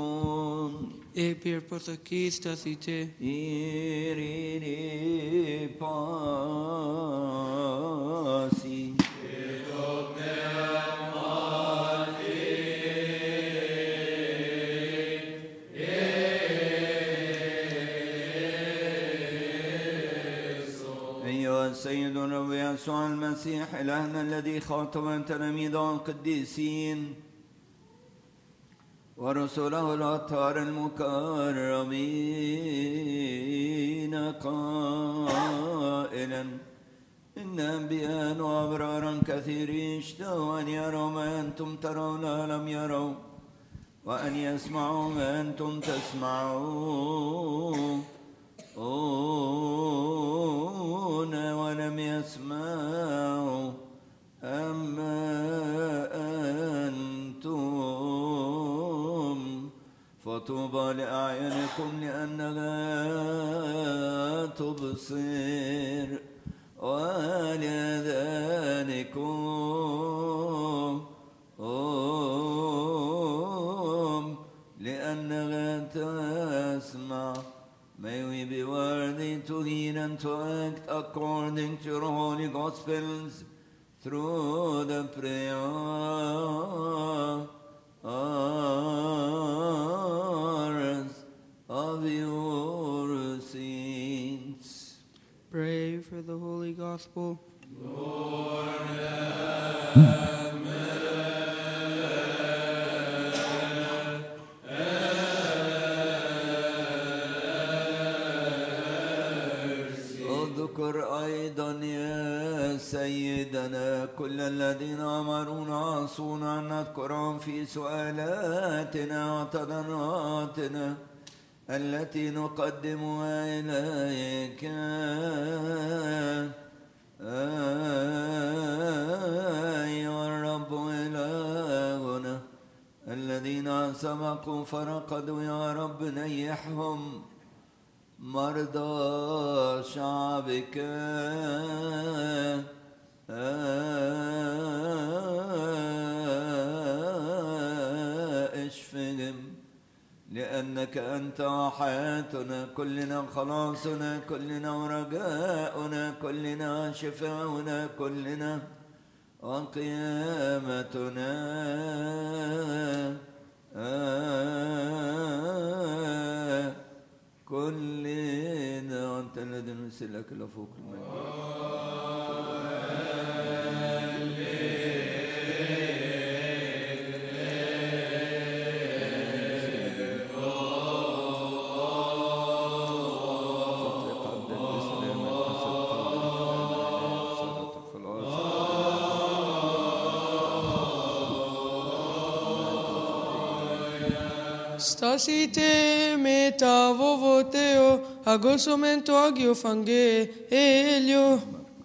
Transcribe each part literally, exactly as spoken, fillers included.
E per portachista site. Iriri pasi. أيها السيد الرب يسوع المسيح إلهنا الذي خاطب تلاميذه القديسين ورسله الأطهار المكرمين قائلا إن أنبياء وأبرارا كثيرين اشتهوا أن يروا ما أنتم ترون لم يروا وأن يسمعوا ما أنتم تسمعون ولم يسمعوا أما أنتم فطوبى لأعينكم لأنها تبصر ولأذانكم لأنها تسمع. May we be worthy to hear and to act according to your holy Gospels through the prayers of your saints. Pray for the Holy Gospel. Lord, have اذكر أيضا يا سيدنا كل الذين أمرونا عصونا أن نذكرهم في سؤالاتنا وتضرعاتنا التي نقدمها إليك أيها الرب إلهنا. الذين سبقوا فرقدوا يا رب نيحهم مرضى شعبك اشفهم لأنك أنت حياتنا كلنا خلاصنا كلنا ورجاؤنا كلنا شفاؤنا كلنا وقيامتنا كلنا وأنت الذي نرسلك لفوق Stasite metavovoteo agosomento agiofangelio.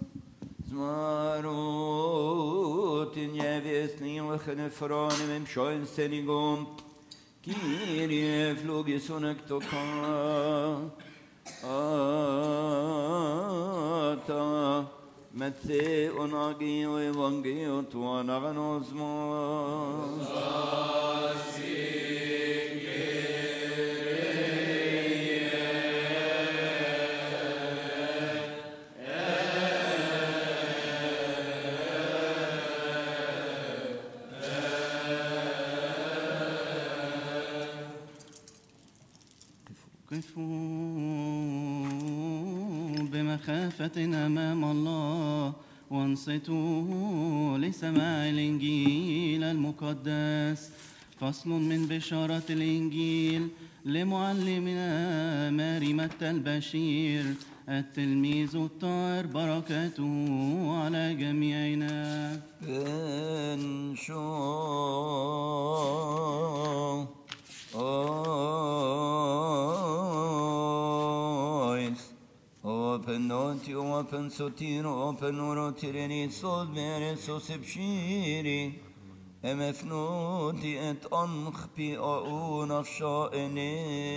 Zmarut njeviesni văhânefrani mem șoin senigom Kyrie flugisunek toka ata Metse onagio evangio tuana vanosmos قفوا بمخافة أمام الله وانصتوا لسماع الإنجيل المقدس. فصل من بشارة الإنجيل لمعلمنا ماري متى البشير التلميذ الطاهر بركاته على جميعنا. إن شاء Open noti, open sotiro, open orotireni, sod mere sosibshiri. Emefnoti et anch pi au nafshaene.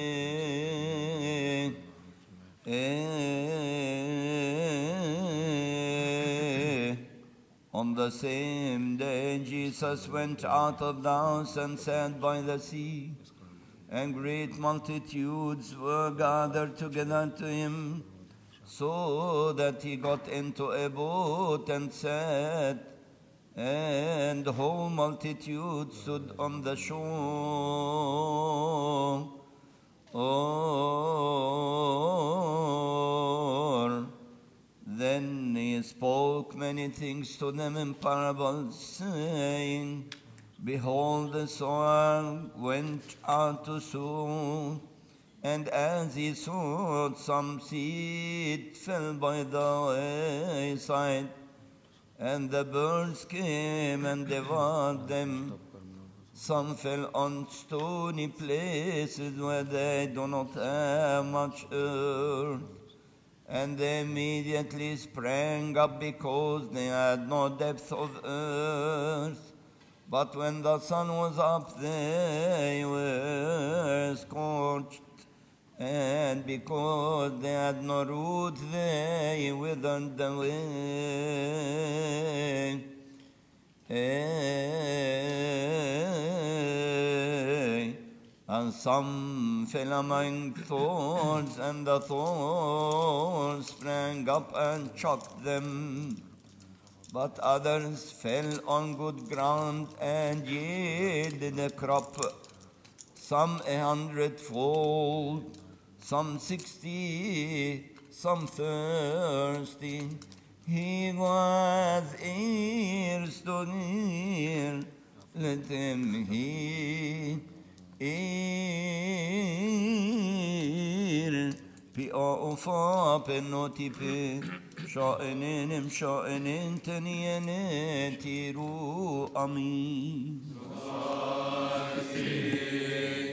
On the same day, Jesus went out of the house and sat by the sea. and great multitudes were gathered together to him, so that he got into a boat and sat, and the whole multitude stood on the shore. Or then he spoke many things to them in parables, saying, Behold, the sower went out to sow, and as he sowed, some seed fell by the wayside, and the birds came and devoured them. Some fell on stony places where they do not have much earth, and they immediately sprang up because they had no depth of earth. But when the sun was up, they were scorched, and because they had no root, they withered away. And some fell among thorns, and the thorns sprang up and choked them. But others fell on good ground and yielded a crop, some a hundredfold, some sixty, some thirty. He who has ears to hear, let him hear. P.O. fa pennotipe, sha'enenem sha'enen teniyene tiru amin.